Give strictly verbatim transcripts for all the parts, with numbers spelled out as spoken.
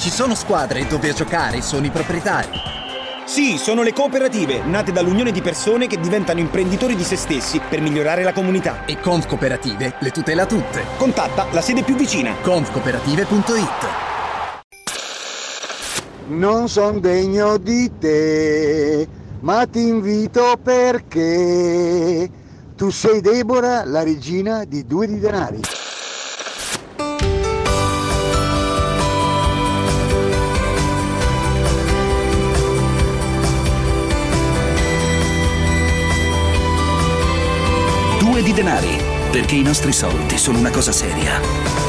Ci sono squadre dove a giocare sono i proprietari. Sì, sono le cooperative, nate dall'unione di persone che diventano imprenditori di se stessi per migliorare la comunità. E Conf Cooperative le tutela tutte. Contatta la sede più vicina. conf cooperative punto it. Non son degno di te, ma ti invito perché tu sei Deborah, la regina di Due di Denari. Due di Denari, perché i nostri soldi sono una cosa seria.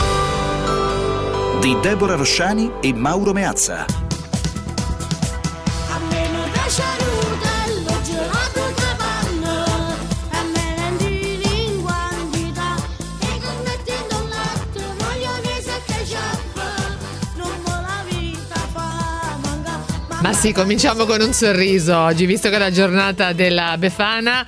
Di Deborah Rosciani e Mauro Meazza. Ma sì, cominciamo con un sorriso oggi, visto che è la giornata della Befana.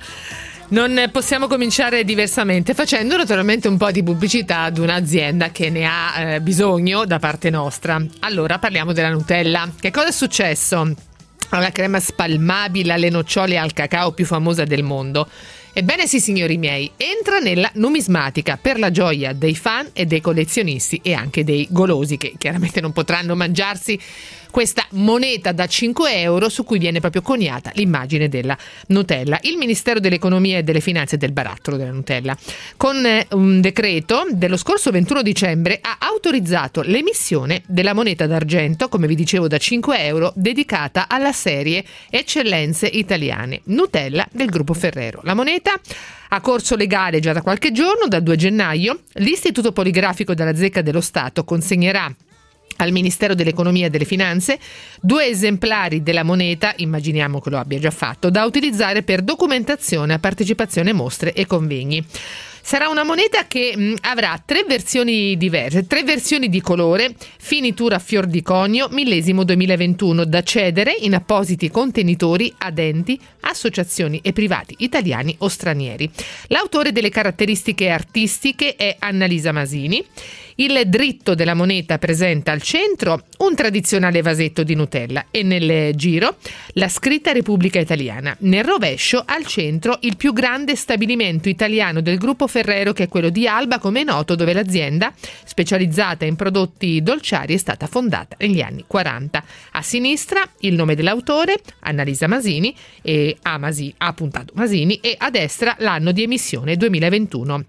Non possiamo cominciare diversamente, facendo naturalmente un po' di pubblicità ad un'azienda che ne ha eh, bisogno da parte nostra. Allora, parliamo della Nutella. Che cosa è successo? La crema spalmabile alle nocciole e al cacao più famosa del mondo. Ebbene sì, signori miei, entra nella numismatica per la gioia dei fan e dei collezionisti e anche dei golosi, che chiaramente non potranno mangiarsi questa moneta da cinque euro su cui viene proprio coniata l'immagine della Nutella. Il Ministero dell'Economia e delle Finanze, del barattolo della Nutella, con eh, un decreto dello scorso ventuno dicembre ha autorizzato l'emissione della moneta d'argento, come vi dicevo, da cinque euro, dedicata alla serie Eccellenze Italiane Nutella del gruppo Ferrero. La moneta ha corso legale già da qualche giorno, dal due gennaio. L'Istituto Poligrafico della Zecca dello Stato consegnerà al Ministero dell'Economia e delle Finanze due esemplari della moneta, immaginiamo che lo abbia già fatto, da utilizzare per documentazione a partecipazione a mostre e convegni. Sarà una moneta che mh, avrà tre versioni diverse, tre versioni di colore, finitura a fior di conio, millesimo duemilaventuno, da cedere in appositi contenitori ad enti, associazioni e privati italiani o stranieri. L'autore delle caratteristiche artistiche è Annalisa Masini. Il dritto della moneta presenta al centro un tradizionale vasetto di Nutella e nel giro la scritta Repubblica Italiana. Nel rovescio al centro il più grande stabilimento italiano del gruppo Ferrero, che è quello di Alba, come è noto, dove l'azienda specializzata in prodotti dolciari è stata fondata negli anni quaranta. A sinistra il nome dell'autore, Annalisa Masini, e a, Masi, a puntato Masini, e a destra l'anno di emissione duemilaventuno.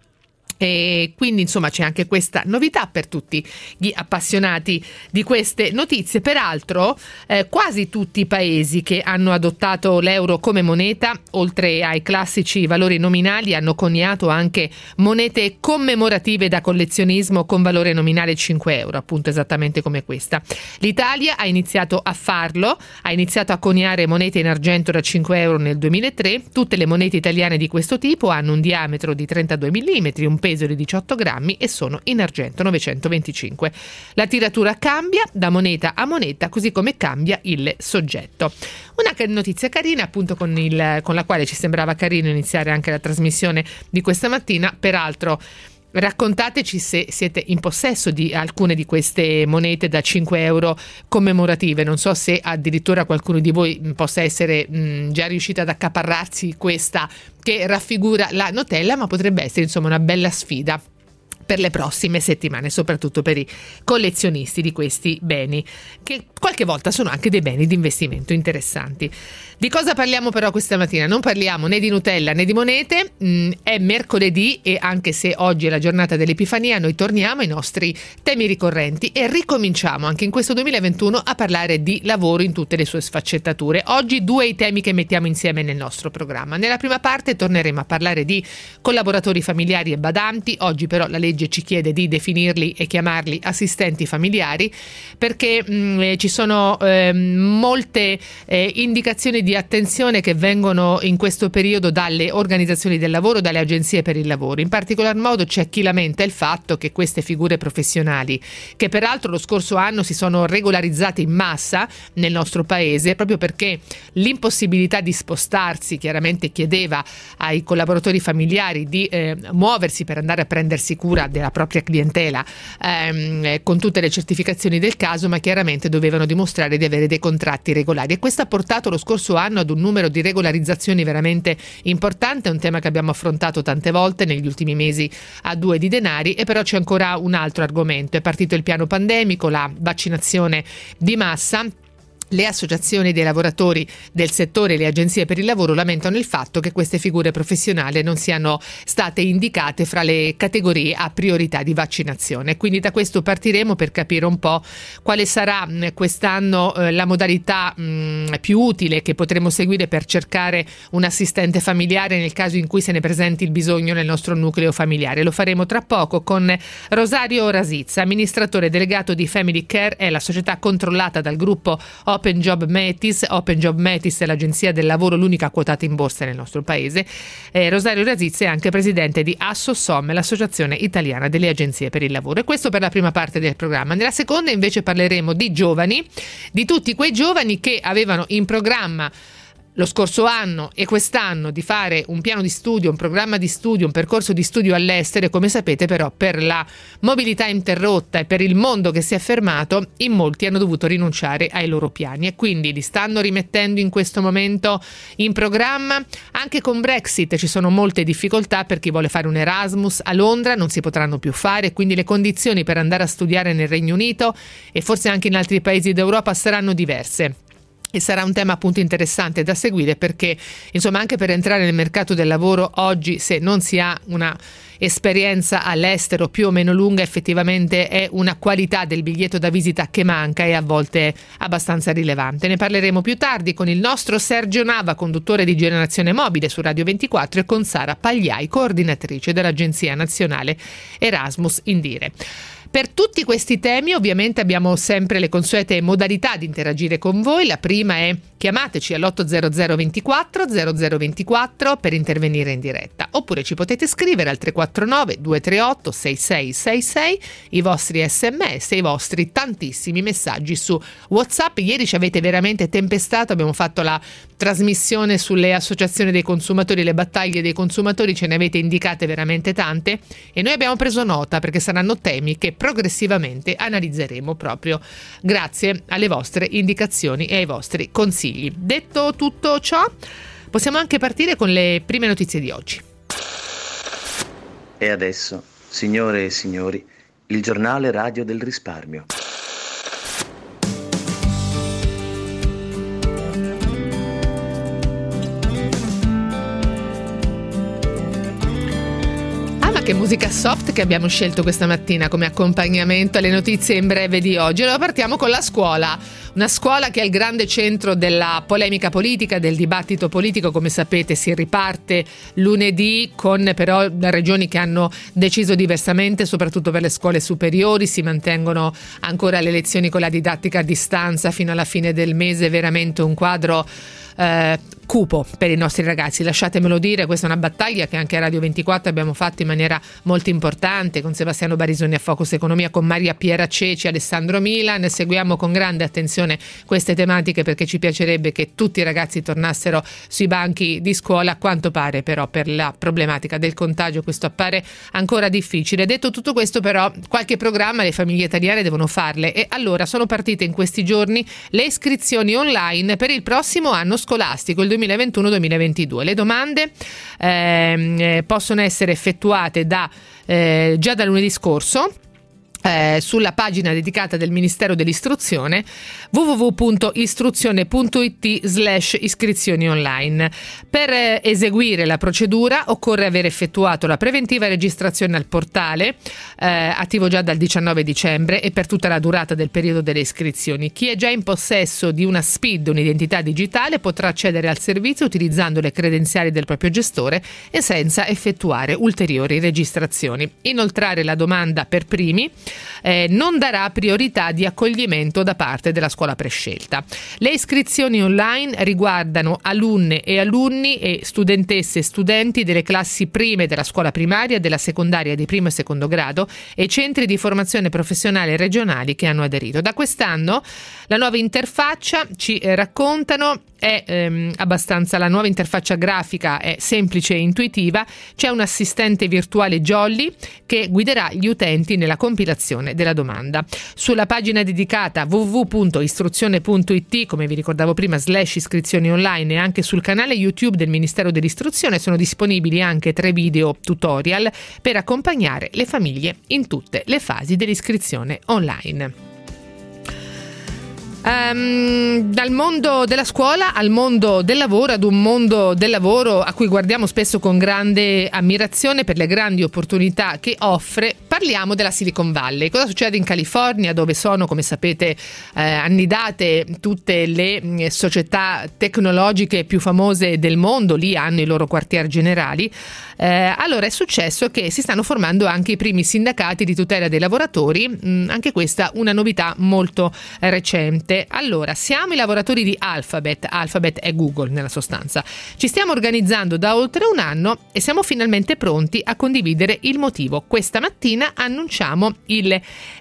E quindi insomma c'è anche questa novità per tutti gli appassionati di queste notizie. Peraltro eh, quasi tutti i paesi che hanno adottato l'euro come moneta, oltre ai classici valori nominali, hanno coniato anche monete commemorative da collezionismo con valore nominale cinque euro, appunto esattamente come questa. L'Italia ha iniziato a farlo, ha iniziato a coniare monete in argento da cinque euro nel duemilatré. Tutte le monete italiane di questo tipo hanno un diametro di trentadue millimetri, un peso di diciotto grammi e sono in argento novecentoventicinque. La tiratura cambia da moneta a moneta, così come cambia il soggetto. Una notizia carina, appunto, con, il, con la quale ci sembrava carino iniziare anche la trasmissione di questa mattina. Peraltro raccontateci se siete in possesso di alcune di queste monete da cinque euro commemorative. Non so se addirittura qualcuno di voi possa essere mh, già riuscito ad accaparrarsi questa che raffigura la Nutella, ma potrebbe essere insomma una bella sfida per le prossime settimane, soprattutto per i collezionisti di questi beni, che qualche volta sono anche dei beni di investimento interessanti. Di cosa parliamo però questa mattina? Non parliamo né di Nutella né di monete. Mm, è mercoledì e anche se oggi è la giornata dell'Epifania, noi torniamo ai nostri temi ricorrenti e ricominciamo anche in questo duemilaventuno a parlare di lavoro in tutte le sue sfaccettature. Oggi due i temi che mettiamo insieme nel nostro programma. Nella prima parte torneremo a parlare di collaboratori familiari e badanti. Oggi però la legge ci chiede di definirli e chiamarli assistenti familiari, perché mh, ci sono eh, molte eh, indicazioni di attenzione che vengono in questo periodo dalle organizzazioni del lavoro, dalle agenzie per il lavoro. In particolar modo c'è chi lamenta il fatto che queste figure professionali, che peraltro lo scorso anno si sono regolarizzate in massa nel nostro paese, proprio perché l'impossibilità di spostarsi chiaramente chiedeva ai collaboratori familiari di eh, muoversi per andare a prendersi cura cura della propria clientela ehm, con tutte le certificazioni del caso, ma chiaramente dovevano dimostrare di avere dei contratti regolari, e questo ha portato lo scorso anno ad un numero di regolarizzazioni veramente importante. È un tema che abbiamo affrontato tante volte negli ultimi mesi a due di denari, e però c'è ancora un altro argomento. È partito il piano pandemico, la vaccinazione di massa. Le associazioni dei lavoratori del settore e le agenzie per il lavoro lamentano il fatto che queste figure professionali non siano state indicate fra le categorie a priorità di vaccinazione. Quindi da questo partiremo per capire un po' quale sarà quest'anno eh, la modalità mh, più utile che potremo seguire per cercare un assistente familiare nel caso in cui se ne presenti il bisogno nel nostro nucleo familiare. Lo faremo tra poco con Rosario Rasizza, amministratore delegato di Family Care, è la società controllata dal gruppo Open Job Metis. Open Job Metis è l'agenzia del lavoro, l'unica quotata in borsa nel nostro paese. Eh, Rosario Rasizza è anche presidente di Assosom, l'associazione italiana delle agenzie per il lavoro. E questo per la prima parte del programma. Nella seconda invece parleremo di giovani, di tutti quei giovani che avevano in programma lo scorso anno e quest'anno di fare un piano di studio, un programma di studio, un percorso di studio all'estero, e come sapete però per la mobilità interrotta e per il mondo che si è fermato, in molti hanno dovuto rinunciare ai loro piani e quindi li stanno rimettendo in questo momento in programma. Anche con Brexit ci sono molte difficoltà per chi vuole fare un Erasmus a Londra, non si potranno più fare, quindi le condizioni per andare a studiare nel Regno Unito e forse anche in altri paesi d'Europa saranno diverse. E sarà un tema appunto interessante da seguire, perché insomma anche per entrare nel mercato del lavoro oggi, se non si ha una esperienza all'estero più o meno lunga, effettivamente è una qualità del biglietto da visita che manca e a volte abbastanza rilevante. Ne parleremo più tardi con il nostro Sergio Nava, conduttore di Generazione Mobile su Radio ventiquattro, e con Sara Pagliai, coordinatrice dell'Agenzia Nazionale Erasmus Indire. Per tutti questi temi ovviamente abbiamo sempre le consuete modalità di interagire con voi. La prima è chiamateci all'otto zero zero ventiquattro zero zero ventiquattro per intervenire in diretta, oppure ci potete scrivere al tre quattro nove due tre otto sei sei sei sei i vostri sms e i vostri tantissimi messaggi su WhatsApp. Ieri ci avete veramente tempestato, abbiamo fatto la trasmissione sulle associazioni dei consumatori, le battaglie dei consumatori, ce ne avete indicate veramente tante e noi abbiamo preso nota, perché saranno temi che progressivamente analizzeremo proprio grazie alle vostre indicazioni e ai vostri consigli. Detto tutto ciò, possiamo anche partire con le prime notizie di oggi. E adesso, signore e signori, il giornale radio del risparmio. Che musica soft che abbiamo scelto questa mattina come accompagnamento alle notizie in breve di oggi. Allora partiamo con la scuola, una scuola che è il grande centro della polemica politica, del dibattito politico. Come sapete si riparte lunedì, con però regioni che hanno deciso diversamente, soprattutto per le scuole superiori. Si mantengono ancora le lezioni con la didattica a distanza fino alla fine del mese, veramente un quadro Eh, cupo per i nostri ragazzi, lasciatemelo dire. Questa è una battaglia che anche a Radio ventiquattro abbiamo fatto in maniera molto importante, con Sebastiano Barisoni a Focus Economia, con Maria Piera Ceci, Alessandro Milan. Seguiamo con grande attenzione queste tematiche, perché ci piacerebbe che tutti i ragazzi tornassero sui banchi di scuola. A quanto pare però per la problematica del contagio questo appare ancora difficile. Detto tutto questo, però qualche programma le famiglie italiane devono farle, e allora sono partite in questi giorni le iscrizioni online per il prossimo anno scolastico, il duemilaventuno duemilaventidue. Le domande eh, possono essere effettuate da eh, già da lunedì scorso Eh, sulla pagina dedicata del Ministero dell'Istruzione, w w w punto istruzione punto i t slash iscrizioni online. Per eh, eseguire la procedura occorre aver effettuato la preventiva registrazione al portale, eh, attivo già dal diciannove dicembre e per tutta la durata del periodo delle iscrizioni. Chi è già in possesso di una S P I D, un'identità digitale, potrà accedere al servizio utilizzando le credenziali del proprio gestore e senza effettuare ulteriori registrazioni. Inoltrare la domanda per primi Eh, non darà priorità di accoglimento da parte della scuola prescelta. Le iscrizioni online riguardano alunne e alunni e studentesse e studenti delle classi prime della scuola primaria, della secondaria di primo e secondo grado e centri di formazione professionale regionali che hanno aderito. Da quest'anno la nuova interfaccia, ci eh, raccontano, è ehm, abbastanza, la nuova interfaccia grafica è semplice e intuitiva, c'è un assistente virtuale Jolly che guiderà gli utenti nella compilazione della domanda. Sulla pagina dedicata w w w punto istruzione punto i t, come vi ricordavo prima, slash iscrizioni online, e anche sul canale YouTube del Ministero dell'Istruzione sono disponibili anche tre video tutorial per accompagnare le famiglie in tutte le fasi dell'iscrizione online. Um, dal mondo della scuola al mondo del lavoro, ad un mondo del lavoro a cui guardiamo spesso con grande ammirazione per le grandi opportunità che offre, parliamo della Silicon Valley. Cosa succede in California, dove sono, come sapete, eh, annidate tutte le mh, società tecnologiche più famose del mondo, lì hanno i loro quartier generali. Eh, allora è successo che si stanno formando anche i primi sindacati di tutela dei lavoratori, mh, anche questa una novità molto eh, recente. Allora, siamo i lavoratori di Alphabet, Alphabet è Google nella sostanza, ci stiamo organizzando da oltre un anno e siamo finalmente pronti a condividere il motivo. Questa mattina annunciamo il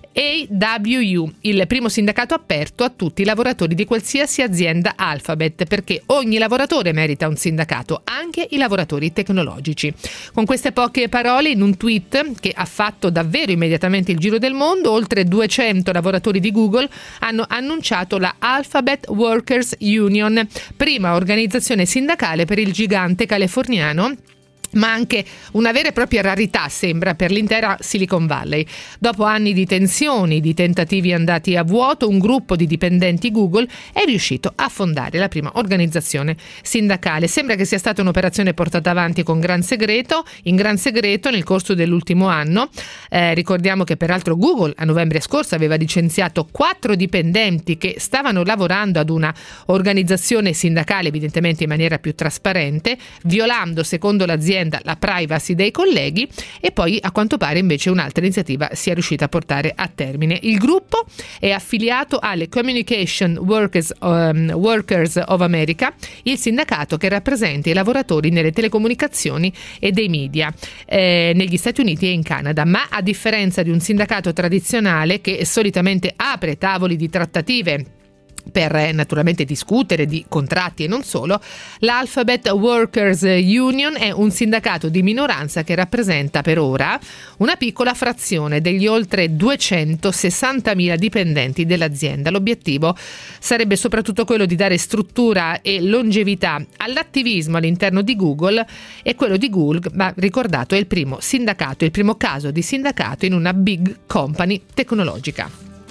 A W U, il primo sindacato aperto a tutti i lavoratori di qualsiasi azienda Alphabet, perché ogni lavoratore merita un sindacato, anche i lavoratori tecnologici. Con queste poche parole, in un tweet che ha fatto davvero immediatamente il giro del mondo, oltre duecento lavoratori di Google hanno annunciato la Alphabet Workers Union, prima organizzazione sindacale per il gigante californiano, ma anche una vera e propria rarità sembra per l'intera Silicon Valley. Dopo anni di tensioni, di tentativi andati a vuoto, un gruppo di dipendenti Google è riuscito a fondare la prima organizzazione sindacale. Sembra che sia stata un'operazione portata avanti con gran segreto, in gran segreto nel corso dell'ultimo anno. Eh, ricordiamo che peraltro Google a novembre scorso aveva licenziato quattro dipendenti che stavano lavorando ad una organizzazione sindacale, evidentemente in maniera più trasparente, violando, secondo l'azienda, la privacy dei colleghi, e poi a quanto pare invece un'altra iniziativa si è riuscita a portare a termine. Il gruppo è affiliato alle Communication Workers, um, Workers of America, il sindacato che rappresenta i lavoratori nelle telecomunicazioni e dei media eh, negli Stati Uniti e in Canada, ma a differenza di un sindacato tradizionale che solitamente apre tavoli di trattative per eh, naturalmente discutere di contratti e non solo, l'Alphabet Workers Union è un sindacato di minoranza che rappresenta per ora una piccola frazione degli oltre duecentosessantamila dipendenti dell'azienda. L'obiettivo sarebbe soprattutto quello di dare struttura e longevità all'attivismo all'interno di Google, e quello di Google, ma ricordato, è il primo sindacato, il primo caso di sindacato in una big company tecnologica.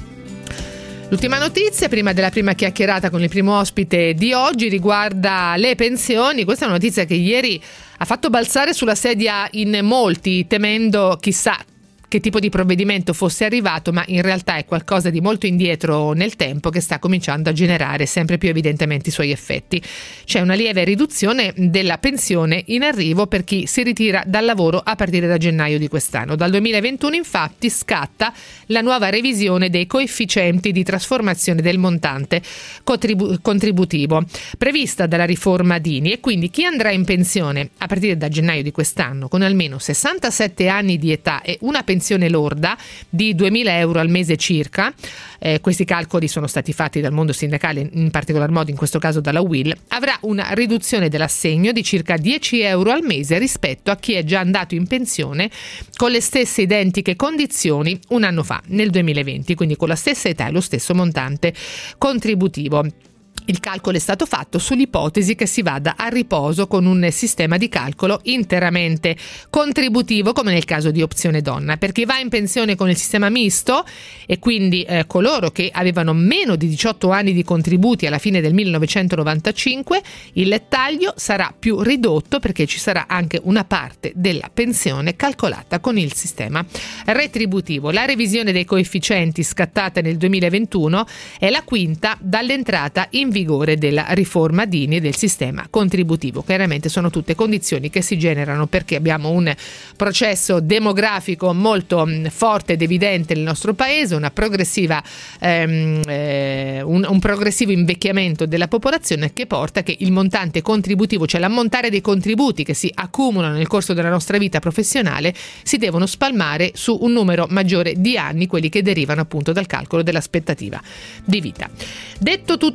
L'ultima notizia, prima della prima chiacchierata con il primo ospite di oggi, riguarda le pensioni. Questa è una notizia che ieri ha fatto balzare sulla sedia in molti, temendo chissà che tipo di provvedimento fosse arrivato, ma in realtà è qualcosa di molto indietro nel tempo che sta cominciando a generare sempre più evidentemente i suoi effetti. C'è una lieve riduzione della pensione in arrivo per chi si ritira dal lavoro a partire da gennaio di quest'anno. Dal duemilaventuno infatti scatta la nuova revisione dei coefficienti di trasformazione del montante contribu- contributivo prevista dalla riforma Dini, e quindi chi andrà in pensione a partire da gennaio di quest'anno con almeno sessantasette anni di età e una pensione lorda di duemila euro al mese circa, eh, questi calcoli sono stati fatti dal mondo sindacale, in particolar modo in questo caso dalla U I L, avrà una riduzione dell'assegno di circa dieci euro al mese rispetto a chi è già andato in pensione con le stesse identiche condizioni un anno fa, nel duemilaventi, quindi con la stessa età e lo stesso montante contributivo. Il calcolo è stato fatto sull'ipotesi che si vada a riposo con un sistema di calcolo interamente contributivo, come nel caso di Opzione Donna. Per chi va in pensione con il sistema misto, e quindi eh, coloro che avevano meno di diciotto anni di contributi alla fine del millenovecentonovantacinque, il taglio sarà più ridotto perché ci sarà anche una parte della pensione calcolata con il sistema retributivo. La revisione dei coefficienti scattata nel duemilaventuno è la quinta dall'entrata in vigore della riforma Dini e del sistema contributivo. Chiaramente sono tutte condizioni che si generano perché abbiamo un processo demografico molto forte ed evidente nel nostro paese, una progressiva ehm, eh, un, un progressivo invecchiamento della popolazione che porta che il montante contributivo, cioè l'ammontare dei contributi che si accumulano nel corso della nostra vita professionale, si devono spalmare su un numero maggiore di anni, quelli che derivano appunto dal calcolo dell'aspettativa di vita. Detto tutto questo,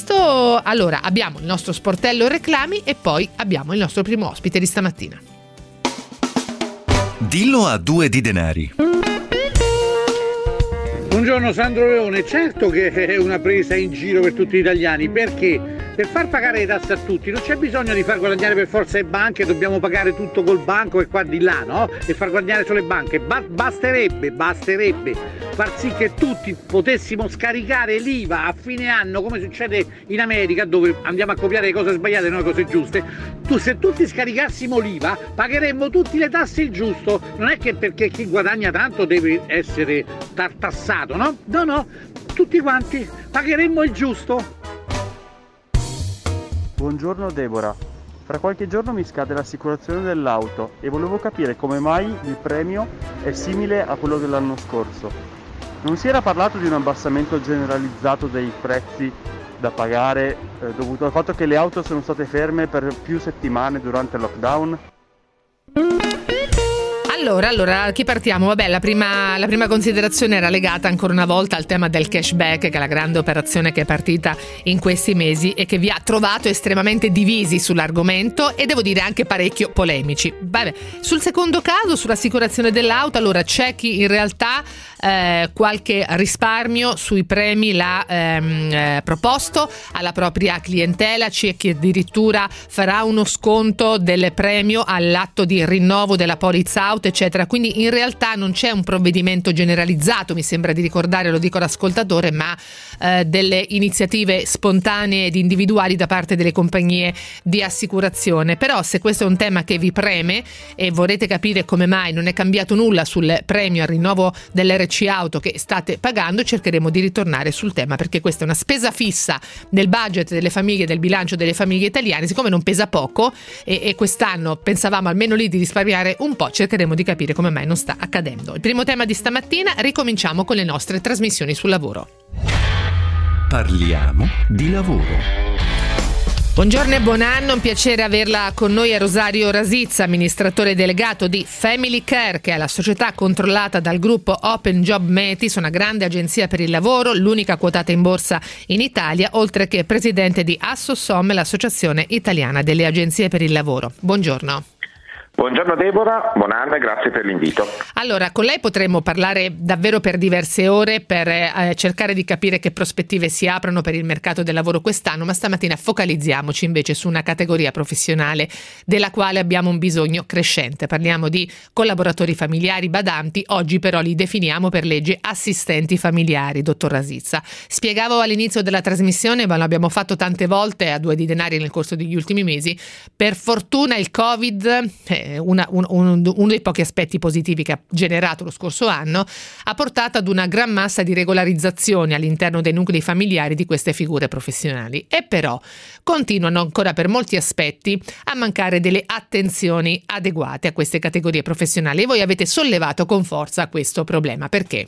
questo, allora abbiamo il nostro sportello reclami e poi abbiamo il nostro primo ospite di stamattina. Dillo a due di denari. Buongiorno Sandro Leone, certo che è una presa in giro per tutti gli italiani, perché per far pagare le tasse a tutti non c'è bisogno di far guadagnare per forza le banche, dobbiamo pagare tutto col banco e qua di là, no? E far guadagnare solo le banche, ba- basterebbe, basterebbe far sì che tutti potessimo scaricare l'I V A a fine anno, come succede in America, dove andiamo a copiare le cose sbagliate e non le cose giuste. Tu, se tutti scaricassimo l'I V A, pagheremmo tutti le tasse il giusto, non è che perché chi guadagna tanto deve essere tartassato, no? No, no, tutti quanti pagheremmo il giusto. Buongiorno Deborah, fra qualche giorno mi scade l'assicurazione dell'auto e volevo capire come mai il premio è simile a quello dell'anno scorso. Non si era parlato di un abbassamento generalizzato dei prezzi da pagare eh, dovuto al fatto che le auto sono state ferme per più settimane durante il lockdown? Allora, allora, chi partiamo? Vabbè, la prima, la prima considerazione era legata ancora una volta al tema del cashback, che è la grande operazione che è partita in questi mesi e che vi ha trovato estremamente divisi sull'argomento e devo dire anche parecchio polemici. Vabbè, sul secondo caso, sull'assicurazione dell'auto, allora c'è chi in realtà eh, qualche risparmio sui premi l'ha ehm, eh, proposto alla propria clientela, c'è chi addirittura farà uno sconto del premio all'atto di rinnovo della polizza auto, eccetera. Quindi in realtà non c'è un provvedimento generalizzato, mi sembra di ricordare, lo dico all'ascoltatore, ma eh, delle iniziative spontanee ed individuali da parte delle compagnie di assicurazione. Però se questo è un tema che vi preme e vorrete capire come mai non è cambiato nulla sul premio al rinnovo dell'R C auto che state pagando, cercheremo di ritornare sul tema, perché questa è una spesa fissa del budget delle famiglie, del bilancio delle famiglie italiane. Siccome non pesa poco e, e quest'anno pensavamo almeno lì di risparmiare un po', cercheremo di capire come mai non sta accadendo. Il primo tema di stamattina, ricominciamo con le nostre trasmissioni sul lavoro. Parliamo di lavoro. Buongiorno e buon anno, un piacere averla con noi a Rosario Rasizza, amministratore delegato di Family Care, che è la società controllata dal gruppo Open Job Metis, una grande agenzia per il lavoro, l'unica quotata in borsa in Italia, oltre che presidente di Assosom, l'associazione italiana delle agenzie per il lavoro. Buongiorno. Buongiorno Deborah, buon anno e grazie per l'invito. Allora, con lei potremmo parlare davvero per diverse ore per eh, cercare di capire che prospettive si aprono per il mercato del lavoro quest'anno, ma stamattina focalizziamoci invece su una categoria professionale della quale abbiamo un bisogno crescente. Parliamo di collaboratori familiari badanti, oggi però li definiamo per legge assistenti familiari, dottor Rasizza. Spiegavo all'inizio della trasmissione, ma l'abbiamo fatto tante volte a due di denari nel corso degli ultimi mesi, per fortuna il Covid... Eh, Una, un, un, uno dei pochi aspetti positivi che ha generato lo scorso anno ha portato ad una gran massa di regolarizzazioni all'interno dei nuclei familiari di queste figure professionali, e però continuano ancora per molti aspetti a mancare delle attenzioni adeguate a queste categorie professionali, e voi avete sollevato con forza questo problema. Perché?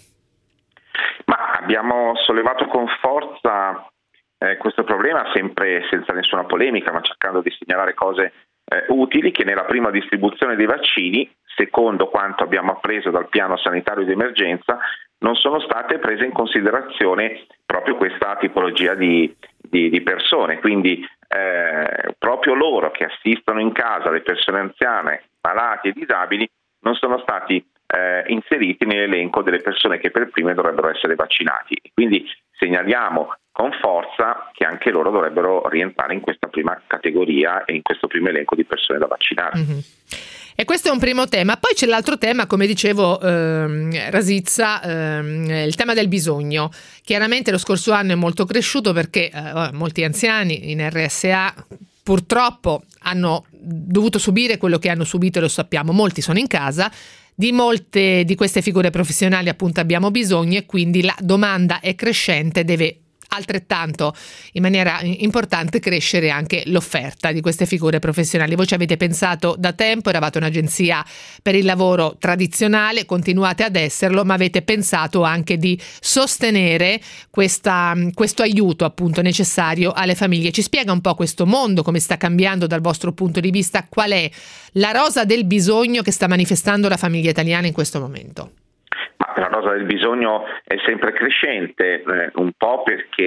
Ma abbiamo sollevato con forza eh, questo problema sempre senza nessuna polemica, ma cercando di segnalare cose Eh, utili che nella prima distribuzione dei vaccini, secondo quanto abbiamo appreso dal piano sanitario di emergenza, non sono state prese in considerazione proprio questa tipologia di, di, di persone. Quindi eh, proprio loro che assistono in casa le persone anziane, malati e disabili non sono stati eh, inseriti nell'elenco delle persone che per prime dovrebbero essere vaccinati. Quindi segnaliamo con forza che anche loro dovrebbero rientrare in questa prima categoria e in questo primo elenco di persone da vaccinare. Mm-hmm. E questo è un primo tema. Poi c'è l'altro tema, come dicevo ehm, Rasizza, ehm, il tema del bisogno. Chiaramente lo scorso anno è molto cresciuto perché eh, molti anziani in R S A purtroppo hanno dovuto subire quello che hanno subito, lo sappiamo, molti sono in casa. Di molte di queste figure professionali appunto abbiamo bisogno, e quindi la domanda è crescente, deve altrettanto in maniera importante crescere anche l'offerta di queste figure professionali. Voi ci avete pensato da tempo, eravate un'agenzia per il lavoro tradizionale, continuate ad esserlo, ma avete pensato anche di sostenere questa, questo aiuto appunto necessario alle famiglie. Ci spiega un po' questo mondo, come sta cambiando dal vostro punto di vista, qual è la rosa del bisogno che sta manifestando la famiglia italiana in questo momento? Ma la rosa del bisogno è sempre crescente, eh, un po' perché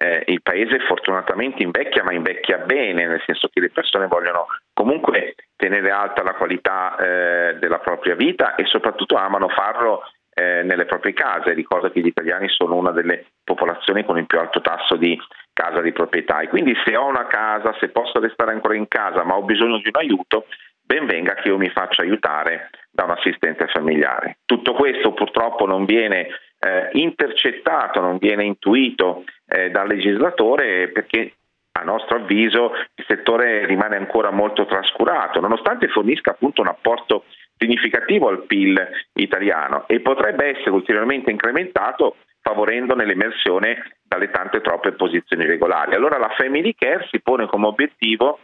eh, il paese fortunatamente invecchia, ma invecchia bene, nel senso che le persone vogliono comunque tenere alta la qualità eh, della propria vita e soprattutto amano farlo eh, nelle proprie case. Ricordo che gli italiani sono una delle popolazioni con il più alto tasso di casa di proprietà, e quindi se ho una casa, se posso restare ancora in casa ma ho bisogno di un aiuto, ben venga che io mi faccia aiutare da un assistente familiare. Tutto questo purtroppo non viene eh, intercettato, non viene intuito eh, dal legislatore, perché a nostro avviso il settore rimane ancora molto trascurato, nonostante fornisca appunto un apporto significativo al P I L italiano e potrebbe essere ulteriormente incrementato favorendone l'emersione dalle tante troppe posizioni regolari. Allora la Family Care si pone come obiettivo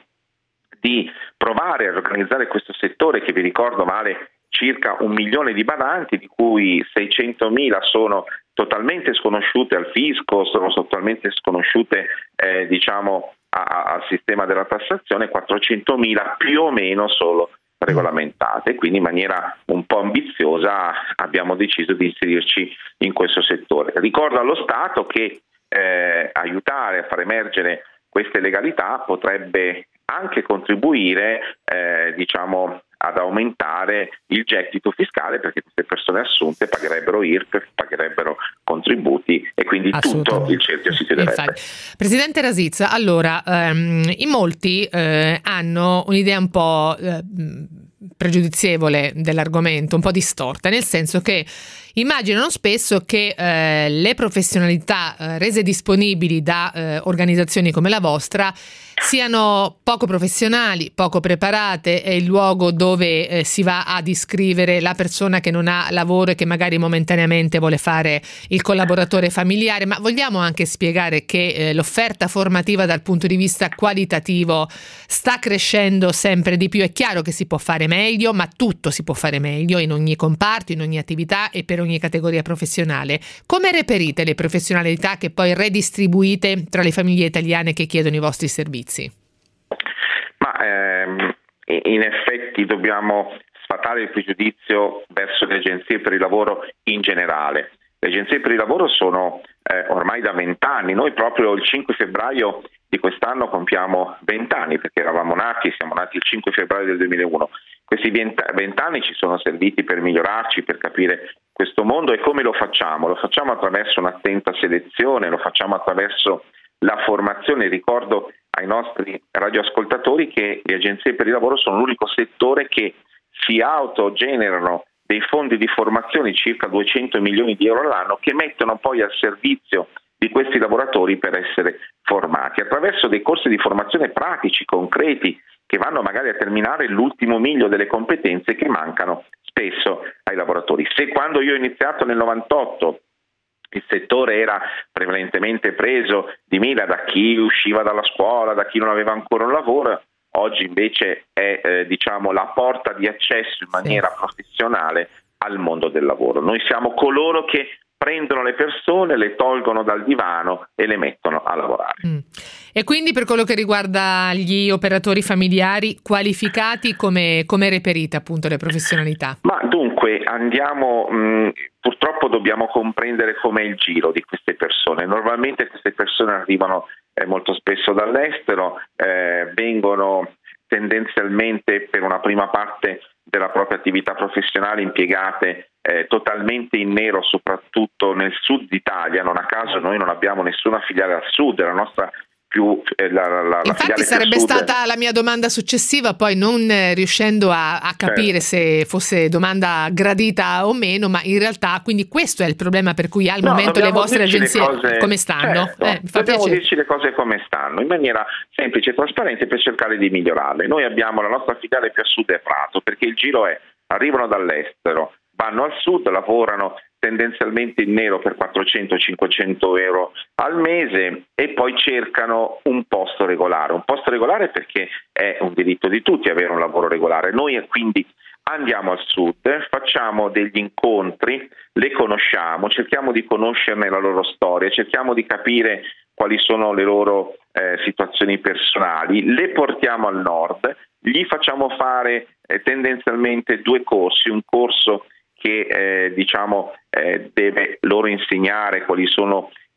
di provare a organizzare questo settore, che vi ricordo vale circa un milione di badanti, di cui seicentomila sono totalmente sconosciute al fisco, sono totalmente sconosciute eh, diciamo a, a, al sistema della tassazione, quattrocentomila più o meno solo regolamentate. Quindi in maniera un po' ambiziosa abbiamo deciso di inserirci in questo settore. Ricordo allo Stato che eh, aiutare a far emergere queste legalità potrebbe anche contribuire eh, diciamo ad aumentare il gettito fiscale, perché queste persone assunte pagherebbero I R P E F, pagherebbero contributi e quindi tutto il cerchio si chiuderebbe. Infatti. Presidente Rasizza, allora ehm, in molti eh, hanno un'idea un po' eh, pregiudizievole dell'argomento, un po' distorta, nel senso che immaginano spesso che eh, le professionalità eh, rese disponibili da eh, organizzazioni come la vostra siano poco professionali, poco preparate, è il luogo dove eh, si va ad iscrivere la persona che non ha lavoro e che magari momentaneamente vuole fare il collaboratore familiare. Ma vogliamo anche spiegare che eh, l'offerta formativa dal punto di vista qualitativo sta crescendo sempre di più. È chiaro che si può fare meglio, ma tutto si può fare meglio in ogni comparto, in ogni attività e per ogni categoria professionale. Come reperite le professionalità che poi redistribuite tra le famiglie italiane che chiedono i vostri servizi? Ma ehm, in effetti dobbiamo sfatare il pregiudizio verso le agenzie per il lavoro in generale. Le agenzie per il lavoro sono eh, ormai da vent'anni, noi proprio il cinque febbraio di quest'anno compiamo vent'anni, perché eravamo nati, siamo nati il cinque febbraio del duemilauno. Questi vent'anni ci sono serviti per migliorarci, per capire questo mondo. E come lo facciamo? Lo facciamo attraverso un'attenta selezione, lo facciamo attraverso la formazione. Ricordo ai nostri radioascoltatori che le agenzie per il lavoro sono l'unico settore che si autogenerano dei fondi di formazione, circa duecento milioni di euro all'anno, che mettono poi al servizio di questi lavoratori per essere formati attraverso dei corsi di formazione pratici, concreti, che vanno magari a terminare l'ultimo miglio delle competenze che mancano spesso ai lavoratori. Se quando io ho iniziato nel novantotto il settore era prevalentemente preso di mira da chi usciva dalla scuola, da chi non aveva ancora un lavoro, oggi invece è eh, diciamo la porta di accesso in maniera sì. professionale al mondo del lavoro. Noi siamo coloro che prendono le persone, le tolgono dal divano e le mettono a lavorare. Mm. E quindi per quello che riguarda gli operatori familiari qualificati, come, come reperite appunto le professionalità? Ma dunque andiamo, mh, purtroppo dobbiamo comprendere com'è il giro di queste persone. Normalmente queste persone arrivano eh, molto spesso dall'estero, eh, vengono tendenzialmente per una prima parte della propria attività professionale impiegate eh, totalmente in nero, soprattutto nel sud d'Italia. Non a caso noi non abbiamo nessuna filiale al sud, la nostra più eh, la, la, la infatti sarebbe stata la mia domanda successiva, poi non eh, riuscendo a, a capire certo. se fosse domanda gradita o meno, ma in realtà quindi questo è il problema per cui al no, momento le vostre agenzie le cose, come stanno? Certo, eh, dobbiamo piacere. dirci le cose come stanno in maniera semplice e trasparente per cercare di migliorarle. Noi abbiamo la nostra filiale più a sud è Prato, perché il giro è: arrivano dall'estero, vanno al sud, lavorano tendenzialmente in nero per quattrocento cinquecento euro al mese e poi cercano un posto regolare. Un posto regolare perché è un diritto di tutti avere un lavoro regolare. Noi quindi andiamo al sud, facciamo degli incontri, le conosciamo, cerchiamo di conoscerne la loro storia, cerchiamo di capire quali sono le loro eh, situazioni personali, le portiamo al nord, gli facciamo fare eh, tendenzialmente due corsi, un corso che eh, diciamo eh, deve loro insegnare quali sono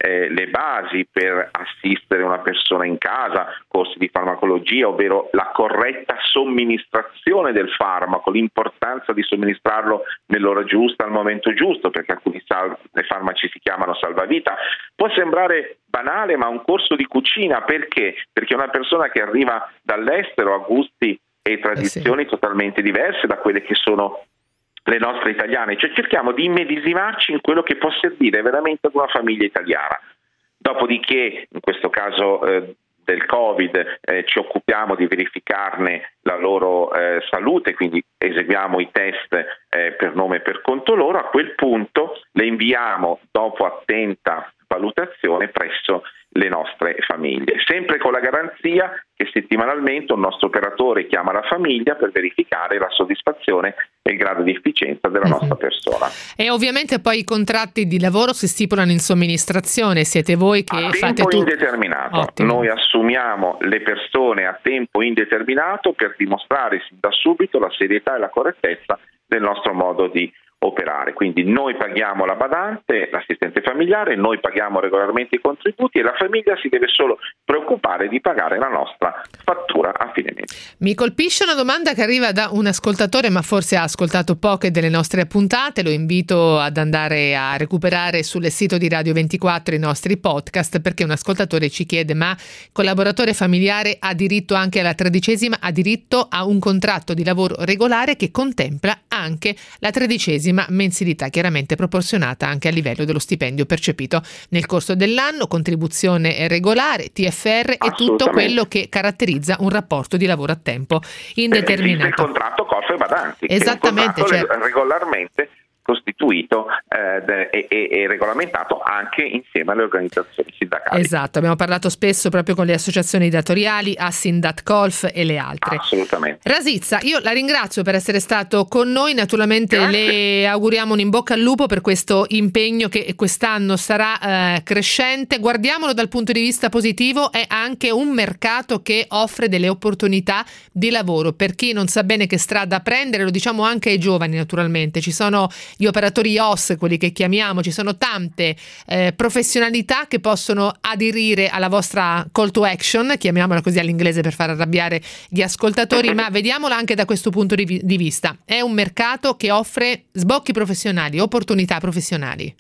eh, le basi per assistere una persona in casa, corsi di farmacologia, ovvero la corretta somministrazione del farmaco, l'importanza di somministrarlo nell'ora giusta, al momento giusto, perché alcuni sal- i farmaci si chiamano salvavita. Può sembrare banale, ma un corso di cucina, perché? Perché una persona che arriva dall'estero ha gusti e tradizioni eh sì. totalmente diverse da quelle che sono le nostre italiane, cioè cerchiamo di immedesimarci in quello che può servire veramente ad una famiglia italiana. Dopodiché, in questo caso eh, del Covid, eh, ci occupiamo di verificarne la loro eh, salute, quindi eseguiamo i test eh, per nome e per conto loro. A quel punto le inviamo dopo attenta valutazione presso le nostre famiglie, sempre con la garanzia che settimanalmente un nostro operatore chiama la famiglia per verificare la soddisfazione e il grado di efficienza della mm-hmm. nostra persona. E ovviamente poi i contratti di lavoro si stipulano in somministrazione, siete voi che a fate tempo tu... indeterminato. Ottimo. Noi assumiamo le persone a tempo indeterminato per dimostrare sin da subito la serietà e la correttezza del nostro modo di operare. Quindi noi paghiamo la badante, l'assistente familiare, noi paghiamo regolarmente i contributi e la famiglia si deve solo preoccupare di pagare la nostra fattura a fine mese. Mi colpisce una domanda che arriva da un ascoltatore, ma forse ha ascoltato poche delle nostre puntate. Lo invito ad andare a recuperare sul sito di Radio ventiquattro i nostri podcast, perché un ascoltatore ci chiede: ma il collaboratore familiare ha diritto anche alla tredicesima, ha diritto a un contratto di lavoro regolare che contempla anche la tredicesima mensilità, chiaramente proporzionata anche a livello dello stipendio percepito nel corso dell'anno, contribuzione regolare, T F R e tutto quello che caratterizza un rapporto di lavoro a tempo indeterminato. Il contratto Colf e Badanti, esattamente, che è un cioè... regolarmente costituito eh, e, e, e regolamentato anche insieme alle organizzazioni sindacali. Esatto, abbiamo parlato spesso proprio con le associazioni datoriali, Assindat, Colf e le altre. Assolutamente. Rasizza, io la ringrazio per essere stato con noi, naturalmente Grazie. Le auguriamo un in bocca al lupo per questo impegno che quest'anno sarà eh, crescente. Guardiamolo dal punto di vista positivo, è anche un mercato che offre delle opportunità di lavoro per chi non sa bene che strada prendere, lo diciamo anche ai giovani naturalmente, ci sono gli operatori O S, quelli che chiamiamo, ci sono tante eh, professionalità che possono aderire alla vostra call to action, chiamiamola così all'inglese per far arrabbiare gli ascoltatori, ma vediamola anche da questo punto di, di vista. È un mercato che offre sbocchi professionali, opportunità professionali.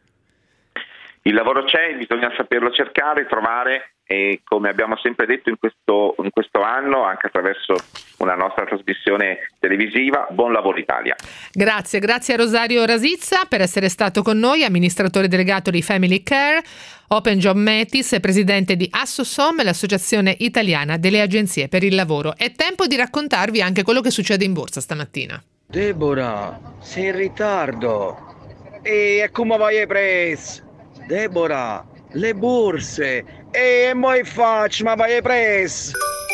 Il lavoro c'è, bisogna saperlo cercare, trovare, e come abbiamo sempre detto in questo, in questo anno, anche attraverso una nostra trasmissione televisiva, buon lavoro Italia. Grazie, grazie a Rosario Rasizza per essere stato con noi, amministratore delegato di Family Care, Open Job Metis e presidente di Assosom, l'associazione italiana delle agenzie per il lavoro. È tempo di raccontarvi anche quello che succede in borsa stamattina. Deborah, sei in ritardo. E come vai a press? Deborah, le borse. E moi faccio, ma vai a press.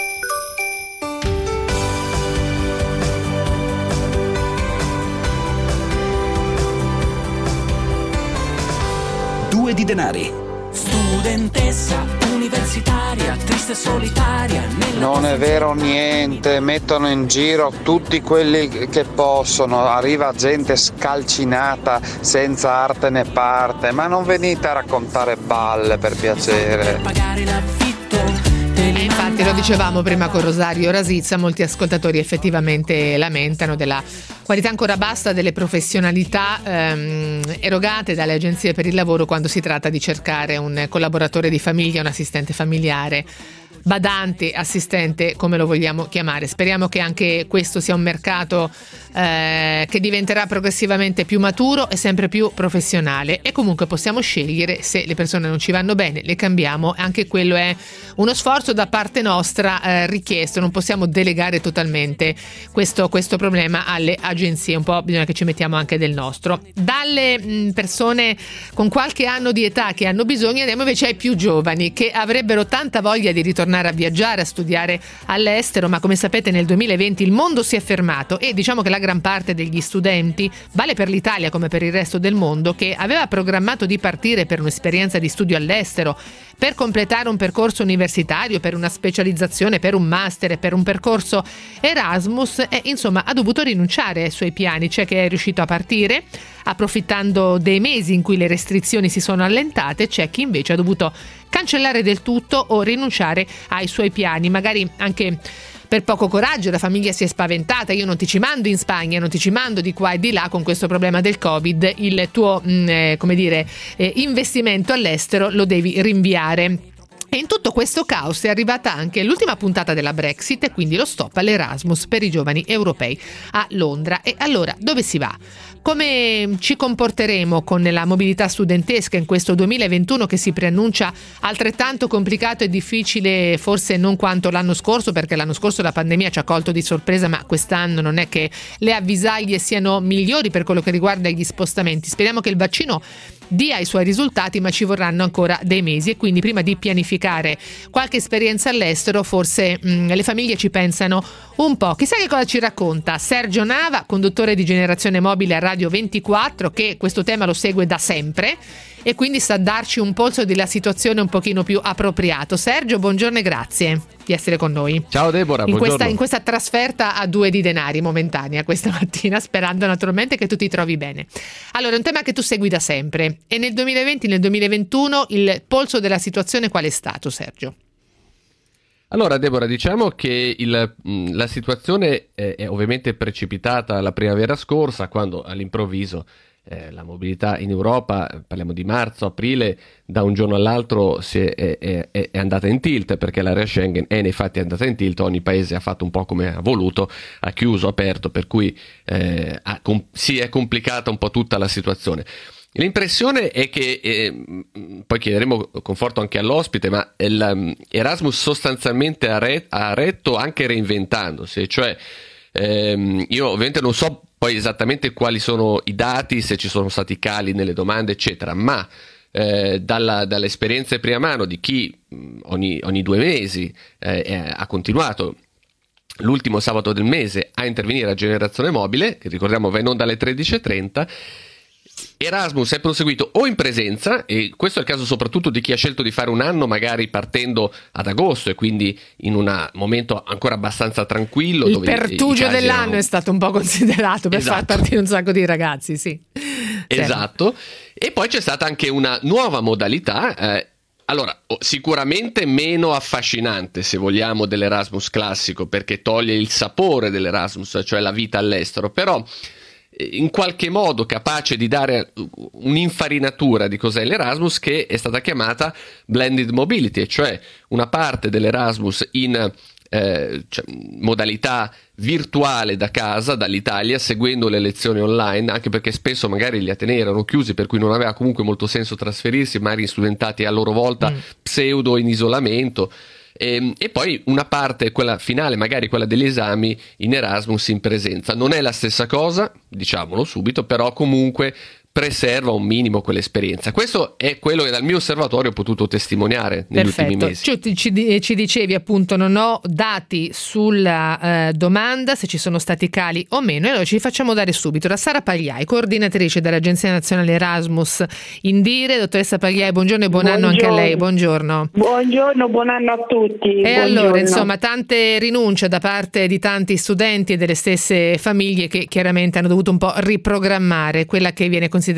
Due di denari. Studentessa universitaria, triste e solitaria. Non è vero niente, mettono in giro tutti quelli che possono, arriva gente scalcinata senza arte né parte, ma non venite a raccontare balle per piacere. Pagare l'affitto. E infatti lo dicevamo prima con Rosario Rasizza, molti ascoltatori effettivamente lamentano della qualità ancora bassa delle professionalità ehm, erogate dalle agenzie per il lavoro quando si tratta di cercare un collaboratore di famiglia, un assistente familiare, badante, assistente, come lo vogliamo chiamare. Speriamo che anche questo sia un mercato eh, che diventerà progressivamente più maturo e sempre più professionale, e comunque possiamo scegliere, se le persone non ci vanno bene le cambiamo. Anche quello è uno sforzo da parte nostra eh, richiesto, non possiamo delegare totalmente questo, questo problema alle agenzie, un po' bisogna che ci mettiamo anche del nostro. Dalle mh, persone con qualche anno di età che hanno bisogno, andiamo invece ai più giovani che avrebbero tanta voglia di ritornare a viaggiare, a studiare all'estero, ma come sapete nel duemilaventi il mondo si è fermato e diciamo che la gran parte degli studenti, vale per l'Italia come per il resto del mondo, che aveva programmato di partire per un'esperienza di studio all'estero, per completare un percorso universitario, per una specializzazione, per un master, per un percorso Erasmus, e insomma ha dovuto rinunciare i suoi piani. C'è chi è riuscito a partire approfittando dei mesi in cui le restrizioni si sono allentate, c'è chi invece ha dovuto cancellare del tutto o rinunciare ai suoi piani, magari anche per poco coraggio. La famiglia si è spaventata: io non ti ci mando in Spagna, non ti ci mando di qua e di là con questo problema del Covid, il tuo mh, eh, come dire eh, investimento all'estero lo devi rinviare. E in tutto questo caos è arrivata anche l'ultima puntata della Brexit e quindi lo stop all'Erasmus per i giovani europei a Londra. E allora dove si va? Come ci comporteremo con la mobilità studentesca in questo duemilaventuno che si preannuncia altrettanto complicato e difficile, forse non quanto l'anno scorso, perché l'anno scorso la pandemia ci ha colto di sorpresa, ma quest'anno non è che le avvisaglie siano migliori per quello che riguarda gli spostamenti. Speriamo che il vaccino dia i suoi risultati, ma ci vorranno ancora dei mesi e quindi prima di pianificare qualche esperienza all'estero forse mh, le famiglie ci pensano un po'. Chissà che cosa ci racconta Sergio Nava, conduttore di Generazione Mobile a Radio ventiquattro, che questo tema lo segue da sempre e quindi sa darci un polso della situazione un pochino più appropriato. Sergio, buongiorno e grazie di essere con noi. Ciao Deborah, in buongiorno. questa, in questa trasferta a due di denari momentanea questa mattina, sperando naturalmente che tu ti trovi bene. Allora, è un tema che tu segui da sempre e nel duemilaventi, nel duemilaventuno il polso della situazione qual è stato, Sergio? Allora Deborah, diciamo che il, la situazione è, è ovviamente precipitata la primavera scorsa, quando all'improvviso eh, la mobilità in Europa, parliamo di marzo, aprile, da un giorno all'altro si è, è, è, è andata in tilt, perché l'area Schengen è nei fatti andata in tilt, ogni paese ha fatto un po' come ha voluto, ha chiuso, aperto, per cui eh, ha, com- si è complicata un po' tutta la situazione. L'impressione è che, eh, poi chiederemo conforto anche all'ospite, ma il, Erasmus sostanzialmente ha, re- ha retto anche reinventandosi, cioè ehm, io ovviamente non so poi esattamente quali sono i dati, se ci sono stati cali nelle domande eccetera, ma eh, dalla, dalle esperienze prima mano di chi mh, ogni, ogni due mesi eh, eh, ha continuato l'ultimo sabato del mese a intervenire a Generazione Mobile, che ricordiamo va in onda alle tredici e trenta, Erasmus è proseguito o in presenza, e questo è il caso soprattutto di chi ha scelto di fare un anno magari partendo ad agosto e quindi in un momento ancora abbastanza tranquillo. Il dove pertugio i dell'anno erano... è stato un po' considerato per esatto. far partire un sacco di ragazzi, sì. Esatto. E poi c'è stata anche una nuova modalità, eh, allora sicuramente meno affascinante se vogliamo dell'Erasmus classico, perché toglie il sapore dell'Erasmus, cioè la vita all'estero, però in qualche modo capace di dare un'infarinatura di cos'è l'Erasmus, che è stata chiamata blended mobility, cioè una parte dell'Erasmus in eh, cioè, modalità virtuale da casa, dall'Italia, seguendo le lezioni online, anche perché spesso magari gli atenei erano chiusi, per cui non aveva comunque molto senso trasferirsi, magari studentati a loro volta mm. pseudo in isolamento. E, e poi una parte, quella finale, magari quella degli esami in Erasmus in presenza. Non è la stessa cosa, diciamolo subito, però comunque preserva un minimo quell'esperienza. Questo è quello che dal mio osservatorio ho potuto testimoniare negli Perfetto. ultimi mesi. Cioè, ci, ci dicevi appunto non ho dati sulla eh, domanda, se ci sono stati cali o meno, e allora ci facciamo dare subito da Sara Pagliai, coordinatrice dell'Agenzia Nazionale Erasmus Indire. Dottoressa Pagliai, buongiorno e buon buongiorno. Anno anche a lei. Buongiorno. Buongiorno, buon anno a tutti. E buongiorno. Allora, insomma, tante rinunce da parte di tanti studenti e delle stesse famiglie che chiaramente hanno dovuto un po' riprogrammare quella che viene considerata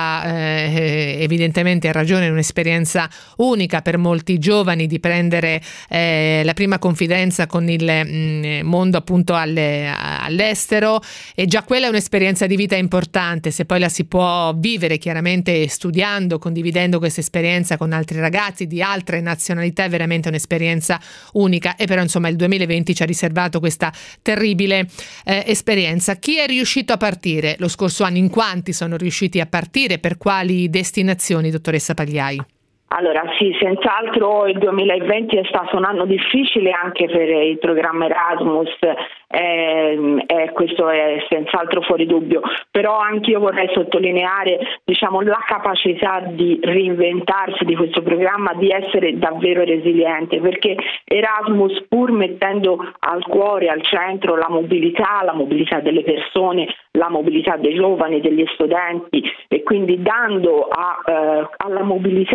eh, evidentemente a ragione un'esperienza unica per molti giovani, di prendere eh, la prima confidenza con il mh, mondo appunto alle, all'estero, e già quella è un'esperienza di vita importante. Se poi la si può vivere chiaramente studiando, condividendo questa esperienza con altri ragazzi di altre nazionalità, è veramente un'esperienza unica. E però insomma il duemilaventi ci ha riservato questa terribile eh, esperienza. Chi è riuscito a partire lo scorso anno? In quanti sono riusciti a partire? Per quali destinazioni, dottoressa Pagliai? Allora sì, senz'altro il duemilaventi è stato un anno difficile anche per il programma Erasmus, eh, eh, questo è senz'altro fuori dubbio, però anche io vorrei sottolineare diciamo, la capacità di reinventarsi di questo programma, di essere davvero resiliente, perché Erasmus, pur mettendo al cuore, al centro la mobilità, la mobilità delle persone, la mobilità dei giovani, degli studenti, e quindi dando a, eh, alla mobilità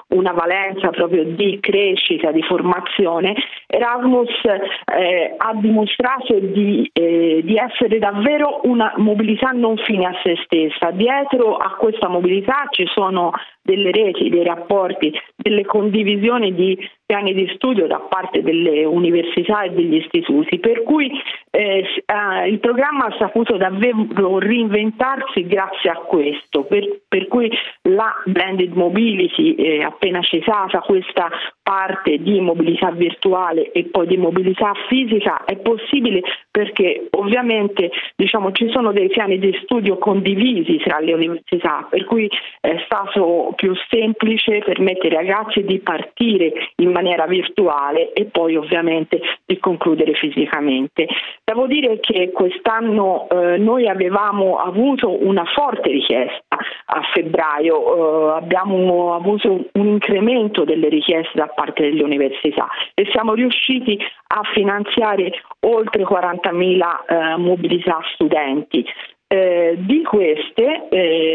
una valenza proprio di crescita, di formazione, Erasmus eh, ha dimostrato di, eh, di essere davvero una mobilità non fine a se stessa. Dietro a questa mobilità ci sono delle reti, dei rapporti, delle condivisioni di piani di studio da parte delle università e degli istituti, per cui eh, eh, il programma ha saputo davvero reinventarsi grazie a questo, per, per cui la blended mobility eh, appena citata, questa parte di mobilità virtuale e poi di mobilità fisica è possibile perché ovviamente diciamo ci sono dei piani di studio condivisi tra le università, per cui è stato più semplice permettere ai ragazzi di partire in maniera virtuale e poi ovviamente di concludere fisicamente. Devo dire che quest'anno eh, noi avevamo avuto una forte richiesta a febbraio, eh, abbiamo avuto un incremento delle richieste da parte delle università e siamo riusciti a finanziare oltre quarantamila eh, mobilità studenti. Eh, di queste,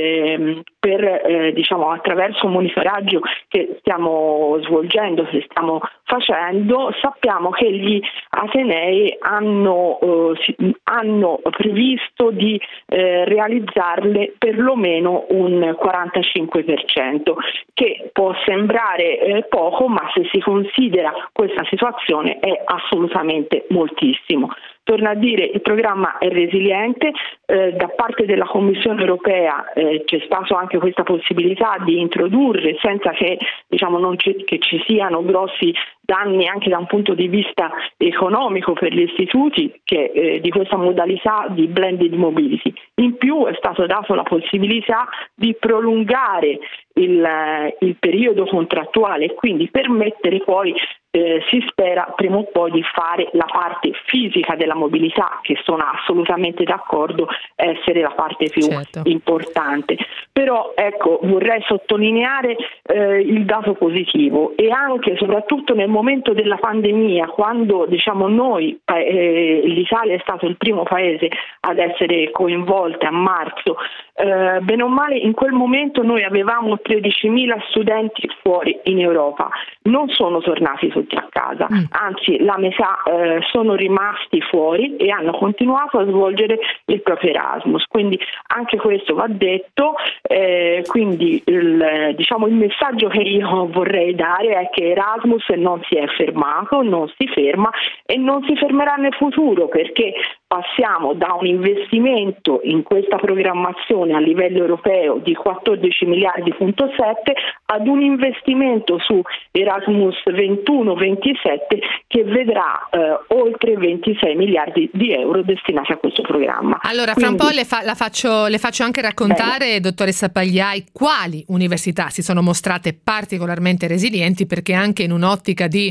eh, per, eh, diciamo, attraverso un monitoraggio che stiamo svolgendo, che stiamo facendo, sappiamo che gli atenei hanno, eh, hanno previsto di eh, realizzarle perlomeno un quarantacinque per cento, che può sembrare eh, poco, ma se si considera questa situazione è assolutamente moltissimo. Torno a dire, il programma è resiliente, eh, da parte della Commissione europea eh, c'è stata anche questa possibilità di introdurre senza che, diciamo, non ci, che ci siano grossi danni anche da un punto di vista economico per gli istituti che, eh, di questa modalità di blended mobility. In più è stata data la possibilità di prolungare il, il periodo contrattuale e quindi permettere poi Eh, si spera prima o poi di fare la parte fisica della mobilità, che sono assolutamente d'accordo essere la parte più certo. importante. Però ecco, vorrei sottolineare eh, il dato positivo e anche soprattutto nel momento della pandemia, quando diciamo noi, eh, l'Italia è stato il primo paese ad essere coinvolta a marzo, eh, bene o male in quel momento noi avevamo tredicimila studenti fuori in Europa, non sono tornati tutti a casa, mm. anzi la metà eh, sono rimasti fuori e hanno continuato a svolgere il proprio Erasmus, quindi anche questo va detto, eh, quindi il, diciamo, il messaggio che io vorrei dare è che Erasmus non si è fermato, non si ferma e non si fermerà nel futuro, perché passiamo da un investimento in questa programmazione a livello europeo di quattordici miliardi virgola sette ad un investimento su Erasmus ventuno ventisette che vedrà eh, oltre ventisei miliardi di euro destinati a questo programma. Allora, fra Quindi, un po' le, fa- la faccio, le faccio anche raccontare, bene. dottoressa Pagliai, quali università si sono mostrate particolarmente resilienti, perché anche in un'ottica di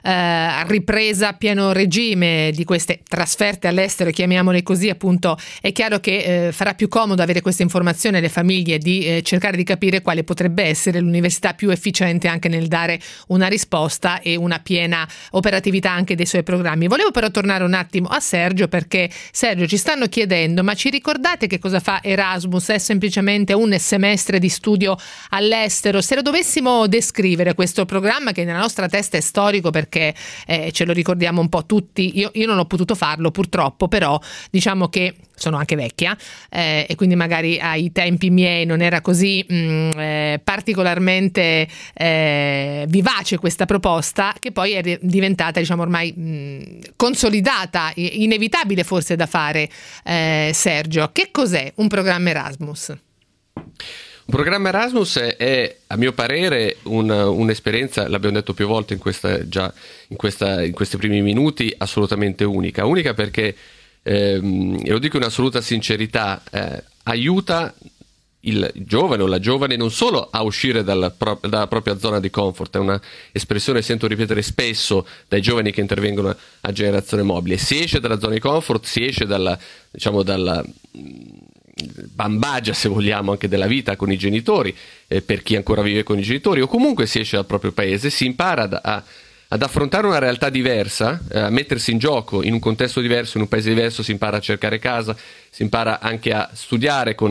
eh, ripresa a pieno regime di queste trasferte all'estero, chiamiamole così, appunto, è chiaro che eh, farà più comodo avere questa informazione alle famiglie di eh, cercare di capire quale potrebbe essere l'università più efficiente anche nel dare una risposta e una piena operatività anche dei suoi programmi. Volevo però tornare un attimo a Sergio, perché Sergio, ci stanno chiedendo, ma ci ricordate che cosa fa Erasmus? È semplicemente un semestre di studio all'estero? Se lo dovessimo descrivere questo programma, che nella nostra testa è storico perché eh, ce lo ricordiamo un po' tutti, io, io non ho potuto farlo purtroppo, però diciamo che sono anche vecchia eh, e quindi magari ai tempi miei non era così mh, eh, particolarmente eh, vivace questa proposta, che poi è diventata, diciamo, ormai mh, consolidata, inevitabile forse da fare. eh, Sergio, che cos'è un programma Erasmus? Un programma Erasmus è, è a mio parere un, un'esperienza, l'abbiamo detto più volte in questa, già in, questa, in questi primi minuti, assolutamente unica. Unica perché, ehm, e lo dico in assoluta sincerità, eh, aiuta il giovane o la giovane non solo a uscire dalla, pro- dalla propria zona di comfort, è una espressione che sento ripetere spesso dai giovani che intervengono a Generazione Mobile. Si esce dalla zona di comfort, si esce dalla, diciamo, dalla bambagia, se vogliamo, anche della vita con i genitori, eh, per chi ancora vive con i genitori, o comunque si esce dal proprio paese, si impara ad, a, ad affrontare una realtà diversa, eh, a mettersi in gioco in un contesto diverso, in un paese diverso, si impara a cercare casa, si impara anche a studiare con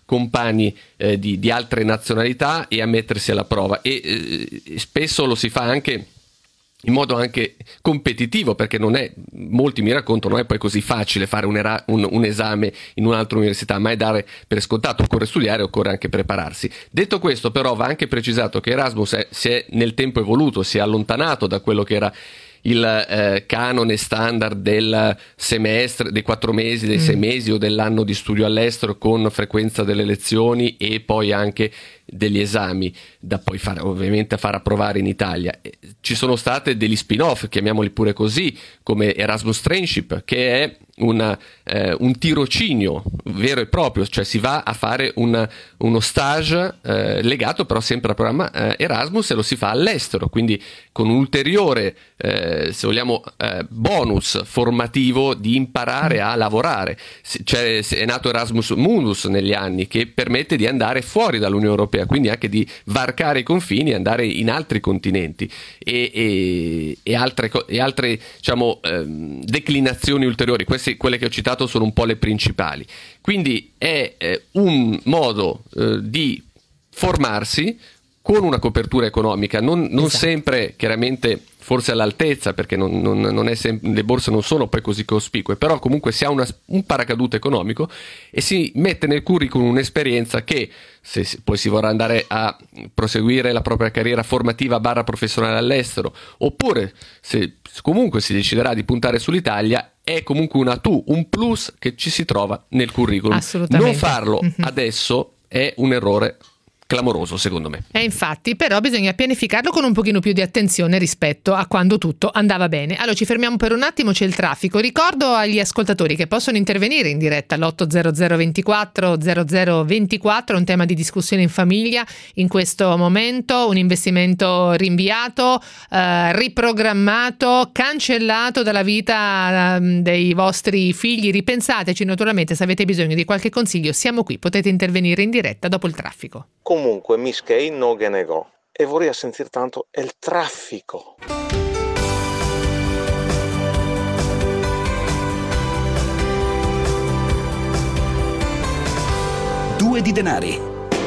compagni eh, di, di altre nazionalità e a mettersi alla prova, e eh, spesso lo si fa anche in modo anche competitivo, perché non è, molti mi raccontano, non è poi così facile fare un, era, un, un esame in un'altra università, ma è dare per scontato, occorre studiare, occorre anche prepararsi. Detto questo, però, va anche precisato che Erasmus è, si è nel tempo evoluto, si è allontanato da quello che era il eh, canone standard del semestre, dei quattro mesi, dei mm. sei mesi o dell'anno di studio all'estero, con frequenza delle lezioni e poi anche degli esami da poi fare, ovviamente, far approvare in Italia. Ci sono state degli spin-off, chiamiamoli pure così, come Erasmus Trainship, che è una, eh, un tirocinio vero e proprio, cioè si va a fare un, uno stage eh, legato però sempre al programma eh, Erasmus, e lo si fa all'estero, quindi con un ulteriore eh, se vogliamo eh, bonus formativo di imparare a lavorare. Cioè, è nato Erasmus Mundus negli anni, che permette di andare fuori dall'Unione Europea, quindi anche di varcare i confini e andare in altri continenti, e, e, e altre, e altre diciamo, ehm, declinazioni ulteriori. Queste, quelle che ho citato, sono un po' le principali. Quindi è eh, un modo eh, di formarsi con una copertura economica, non, non esatto. sempre chiaramente forse all'altezza, perché non, non, non è sem- le borse non sono poi così cospicue, però comunque si ha una, un paracadute economico, e si mette nel curriculum un'esperienza che, se poi si vorrà andare a proseguire la propria carriera formativa barra professionale all'estero, oppure se comunque si deciderà di puntare sull'Italia, è comunque un atu, un plus che ci si trova nel curriculum. Assolutamente. Non farlo mm-hmm. adesso è un errore clamoroso, secondo me. E infatti, però bisogna pianificarlo con un pochino più di attenzione rispetto a quando tutto andava bene. Allora ci fermiamo per un attimo, c'è il traffico. Ricordo agli ascoltatori che possono intervenire in diretta all'otto zero zero ventiquattro zero zero ventiquattro, un tema di discussione in famiglia in questo momento, un investimento rinviato, eh, riprogrammato, cancellato dalla vita eh, dei vostri figli. Ripensateci, naturalmente, se avete bisogno di qualche consiglio siamo qui, potete intervenire in diretta dopo il traffico. Comunque mi schei non che negò e vorrei sentire tanto il traffico. Due di denari.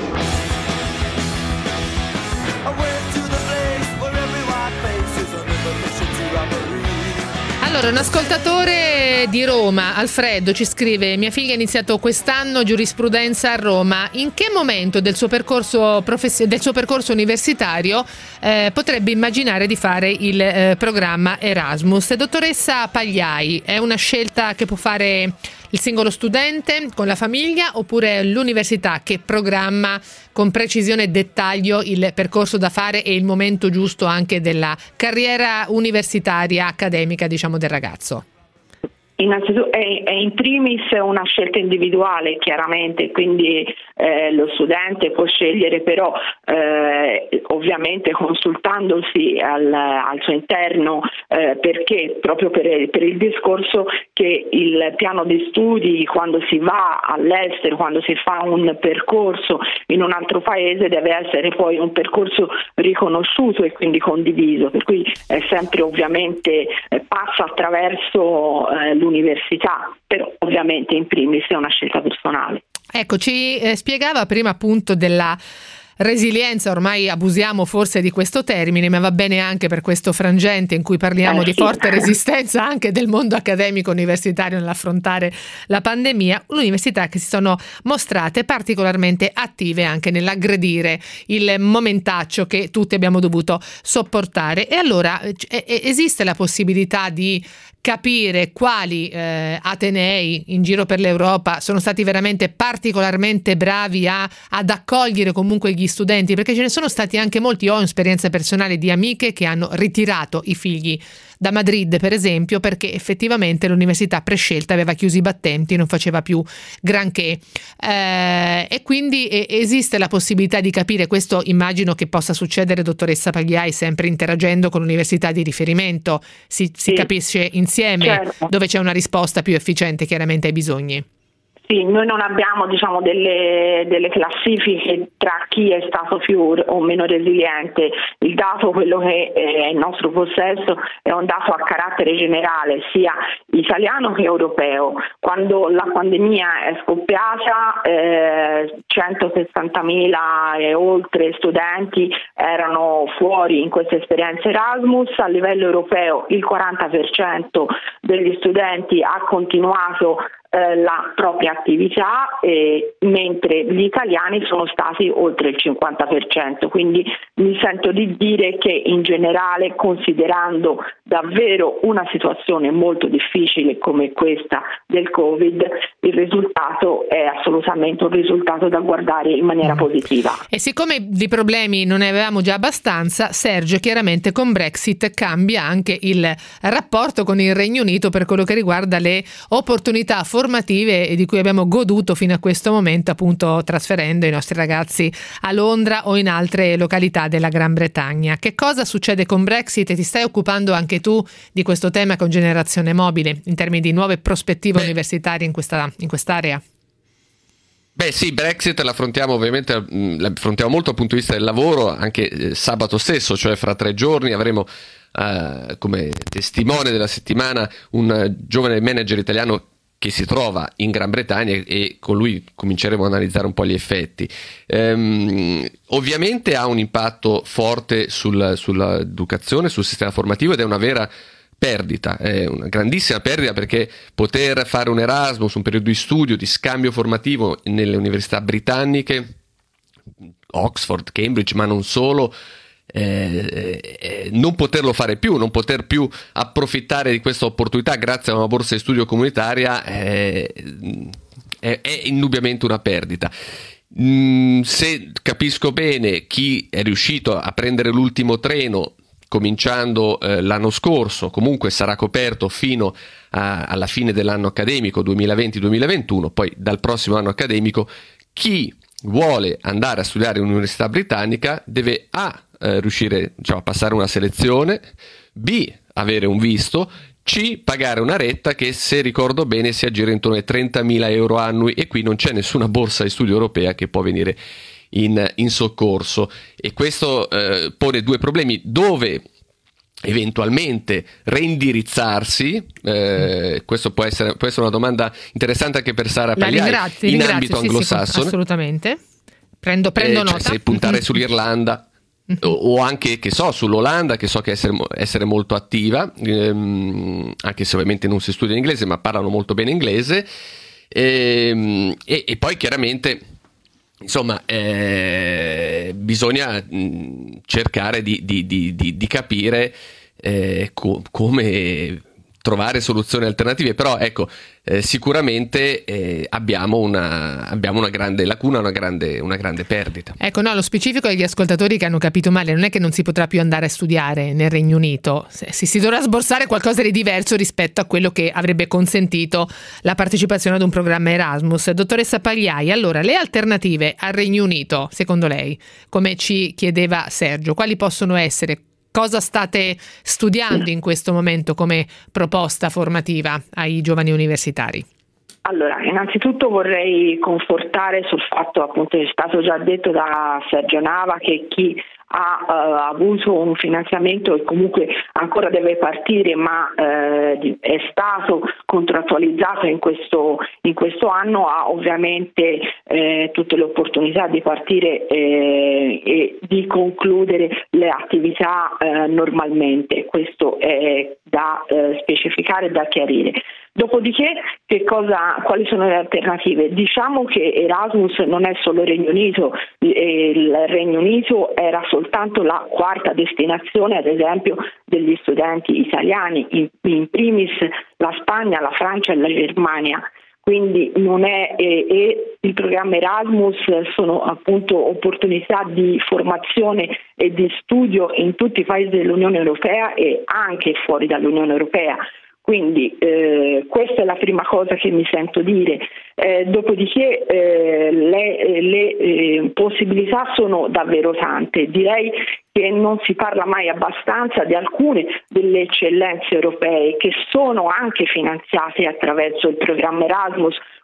Allora, un ascoltatore di Roma, Alfredo, ci scrive: mia figlia ha iniziato quest'anno giurisprudenza a Roma. In che momento del suo percorso profes- del suo percorso universitario eh, potrebbe immaginare di fare il eh, programma Erasmus? Dottoressa Pagliai, è una scelta che può fare il singolo studente con la famiglia, oppure l'università che programma con precisione e dettaglio il percorso da fare e il momento giusto anche della carriera universitaria accademica, diciamo, del ragazzo? Innanzitutto è, è in primis una scelta individuale, chiaramente, quindi eh, lo studente può scegliere, però eh, ovviamente consultandosi al, al suo interno, eh, perché proprio per, per il discorso che il piano di studi, quando si va all'estero, quando si fa un percorso in un altro paese, deve essere poi un percorso riconosciuto e quindi condiviso, per cui è sempre ovviamente eh, passa attraverso eh, l'università, però ovviamente in primis è una scelta personale. Ecco, ci eh, spiegava prima appunto della resilienza, ormai abusiamo forse di questo termine, ma va bene anche per questo frangente in cui parliamo eh, di sì. forte resistenza anche del mondo accademico universitario nell'affrontare la pandemia. Università che si sono mostrate particolarmente attive anche nell'aggredire il momentaccio che tutti abbiamo dovuto sopportare. E allora eh, esiste la possibilità di capire quali eh, atenei in giro per l'Europa sono stati veramente particolarmente bravi a, ad accogliere comunque gli studenti, perché ce ne sono stati anche molti. Ho esperienze personali di amiche che hanno ritirato i figli da Madrid, per esempio, perché effettivamente l'università prescelta aveva chiuso i battenti, non faceva più granché, eh, e quindi eh, esiste la possibilità di capire questo. Immagino che possa succedere, dottoressa Pagliai, sempre interagendo con l'università di riferimento, si, si sì. capisce insieme, certo, dove c'è una risposta più efficiente chiaramente ai bisogni. Sì, noi non abbiamo diciamo delle, delle classifiche tra chi è stato più o meno resiliente. Il dato, quello che è in nostro possesso, è un dato a carattere generale, sia italiano che europeo. Quando la pandemia è scoppiata, eh, centosessantamila e oltre studenti erano fuori in questa esperienza Erasmus. A livello europeo il quaranta per cento degli studenti ha continuato la propria attività, eh, mentre gli italiani sono stati oltre il cinquanta per cento, quindi mi sento di dire che in generale, considerando davvero una situazione molto difficile come questa del Covid, il risultato è assolutamente un risultato da guardare in maniera positiva. E siccome di problemi non ne avevamo già abbastanza, Sergio, chiaramente con Brexit cambia anche il rapporto con il Regno Unito per quello che riguarda le opportunità formative di cui abbiamo goduto fino a questo momento, appunto trasferendo i nostri ragazzi a Londra o in altre località della Gran Bretagna. Che cosa succede con Brexit e ti stai occupando anche tu di questo tema con Generazione Mobile in termini di nuove prospettive Beh. universitarie in questa in quest'area? Beh sì, Brexit l'affrontiamo ovviamente, l'affrontiamo molto dal punto di vista del lavoro, anche eh, sabato stesso, cioè fra tre giorni avremo eh, come testimone della settimana un uh, giovane manager italiano che si trova in Gran Bretagna e con lui cominceremo a analizzare un po' gli effetti. Ehm, ovviamente ha un impatto forte sul, sull'educazione, sul sistema formativo ed è una vera perdita, è una grandissima perdita, perché poter fare un Erasmus, un periodo di studio, di scambio formativo nelle università britanniche, Oxford, Cambridge, ma non solo, Eh, eh, non poterlo fare più, non poter più approfittare di questa opportunità grazie a una borsa di studio comunitaria eh, è, è indubbiamente una perdita. Mm, se capisco bene, chi è riuscito a prendere l'ultimo treno cominciando eh, l'anno scorso comunque sarà coperto fino a, alla fine dell'anno accademico duemilaventi duemilaventuno, poi dal prossimo anno accademico chi vuole andare a studiare in un'università britannica deve A Eh, riuscire diciamo, a passare una selezione, B avere un visto, C pagare una retta che, se ricordo bene, si aggira intorno ai trentamila euro annui, e qui non c'è nessuna borsa di studio europea che può venire in, in soccorso, e questo eh, pone due problemi: dove eventualmente reindirizzarsi, eh, questo può essere, può essere una domanda interessante anche per Sara Pagliai in ringrazio, ambito sì, anglosassone. Sì, assolutamente, prendo, prendo eh, nota. Cioè, se puntare mm-hmm. sull'Irlanda o anche, che so, sull'Olanda, che so che essere, essere molto attiva, ehm, anche se ovviamente non si studia in inglese, ma parlano molto bene inglese, ehm, e, e poi chiaramente insomma eh, bisogna mh, cercare di, di, di, di, di capire eh, co- come trovare soluzioni alternative, però ecco eh, sicuramente eh, abbiamo una abbiamo una grande lacuna, una grande, una grande perdita. Ecco, no, lo specifico degli ascoltatori che hanno capito male non è che non si potrà più andare a studiare nel Regno Unito, si, si dovrà sborsare qualcosa di diverso rispetto a quello che avrebbe consentito la partecipazione ad un programma Erasmus. Dottoressa Pagliai, allora le alternative al Regno Unito, secondo lei, come ci chiedeva Sergio, quali possono essere? Cosa state studiando in questo momento come proposta formativa ai giovani universitari? Allora, innanzitutto vorrei confortare sul fatto, appunto, che è stato già detto da Sergio Nava, che chi ha uh, avuto un finanziamento e comunque ancora deve partire, ma uh, è stato contrattualizzato in questo, in questo anno, ha ovviamente eh, tutte le opportunità di partire eh, e di concludere le attività eh, normalmente. Questo è da eh, specificare e da chiarire. Dopodiché, che cosa, quali sono le alternative? Diciamo che Erasmus non è solo Regno Unito, il Regno Unito era soltanto la quarta destinazione, ad esempio, degli studenti italiani, in, in primis la Spagna, la Francia e la Germania. Quindi non è e, e il programma Erasmus sono appunto opportunità di formazione e di studio in tutti i paesi dell'Unione Europea e anche fuori dall'Unione Europea. Quindi eh, questa è la prima cosa che mi sento dire. Eh, dopodiché eh, le, le eh, possibilità sono davvero tante. Direi che non si parla mai abbastanza di alcune delle eccellenze europee che sono anche finanziate attraverso il programma Erasmus,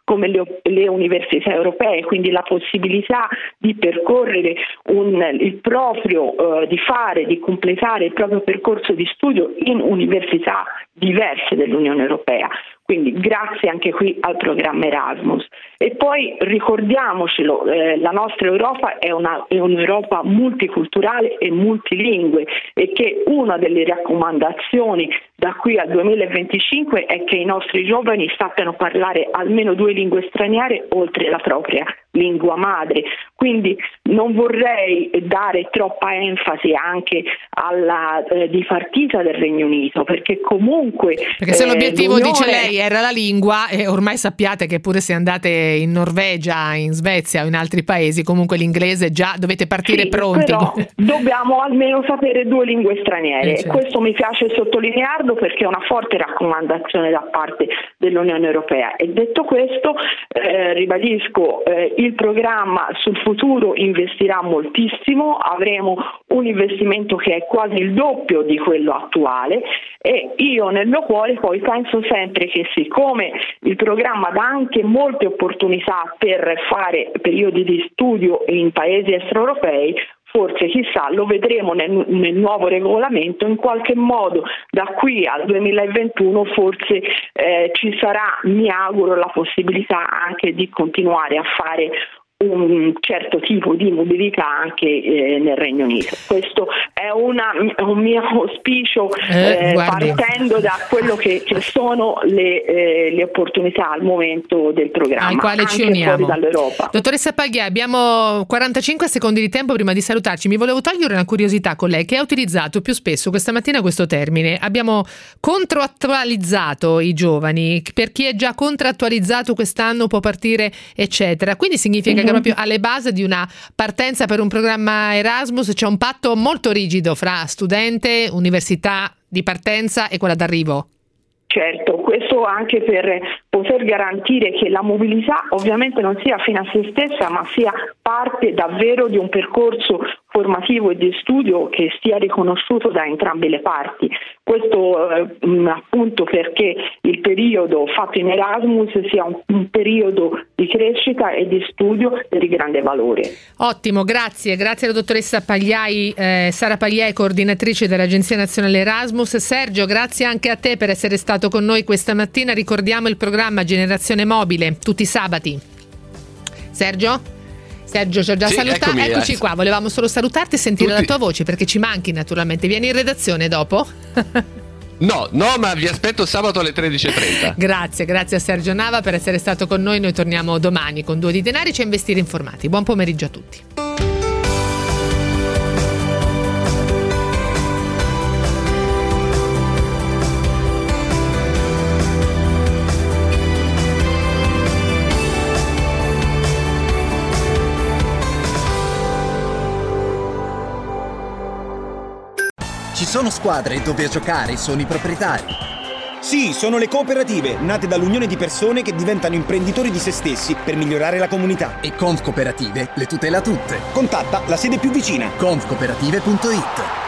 come le, le università europee, quindi la possibilità di percorrere un, il proprio, eh, di fare, di completare il proprio percorso di studio in università diverse dell'Unione Europea. Quindi grazie anche qui al programma Erasmus. E poi ricordiamocelo, eh, la nostra Europa è, una, è un'Europa multiculturale e multilingue, e che una delle raccomandazioni da qui al duemilaventicinque è che i nostri giovani sappiano parlare almeno due lingue straniere oltre la propria lingua madre. Quindi non vorrei dare troppa enfasi anche alla eh, dipartita del Regno Unito, perché comunque perché se eh, l'obiettivo, l'Unione... dice lei, era la lingua, e ormai sappiate che pure se andate in Norvegia, in Svezia o in altri paesi, comunque l'inglese già dovete partire sì, pronti. Però dobbiamo almeno sapere due lingue straniere, eh, certo. Questo mi piace sottolinearlo perché è una forte raccomandazione da parte dell'Unione Europea. E detto questo, eh, ribadisco, eh, il programma sul futuro investirà moltissimo, avremo un investimento che è quasi il doppio di quello attuale, e io nel mio cuore poi penso sempre che siccome il programma dà anche molte opportunità per fare periodi di studio in paesi extraeuropei, forse chissà lo vedremo nel, nel nuovo regolamento, in qualche modo da qui al duemilaventuno forse eh, ci sarà, mi auguro, la possibilità anche di continuare a fare un certo tipo di mobilità anche eh, nel Regno Unito. Questo è, una, è un mio auspicio eh, eh, partendo da quello che, che sono le, eh, le opportunità al momento del programma, al quale anche ci uniamo. Fuori dall'Europa. Dottoressa Pagliai, abbiamo quarantacinque secondi di tempo prima di salutarci. Mi volevo togliere una curiosità con lei, che ha utilizzato più spesso questa mattina questo termine. Abbiamo controattualizzato i giovani, per chi è già contrattualizzato quest'anno può partire eccetera, quindi significa mm-hmm. che proprio alle basi di una partenza per un programma Erasmus c'è un patto molto rigido fra studente, università di partenza e quella d'arrivo. Certo, questo anche per poter garantire che la mobilità ovviamente non sia fine a se stessa, ma sia parte davvero di un percorso formativo e di studio che sia riconosciuto da entrambe le parti. Questo eh, appunto perché il periodo fatto in Erasmus sia un, un periodo di crescita e di studio di grande valore. Ottimo, grazie, grazie alla dottoressa Pagliai, eh, Sara Pagliai, coordinatrice dell'Agenzia Nazionale Erasmus. Sergio, grazie anche a te per essere stato con noi questa mattina. Ricordiamo il programma Generazione Mobile tutti i sabati. Sergio? Sergio ci ha già sì, salutato, eccomi, eccoci eh. qua, volevamo solo salutarti e sentire Tutti... la tua voce perché ci manchi naturalmente. Vieni in redazione dopo? No, no, ma vi aspetto sabato alle tredici e trenta. Grazie, grazie a Sergio Nava per essere stato con noi. Noi torniamo domani con Due di Denari e Investire Informati. Buon pomeriggio a tutti. Ci sono squadre dove a giocare sono i proprietari. Sì, sono le cooperative, nate dall'unione di persone che diventano imprenditori di se stessi per migliorare la comunità. E Conf Cooperative le tutela tutte. Contatta la sede più vicina. conf cooperative punto it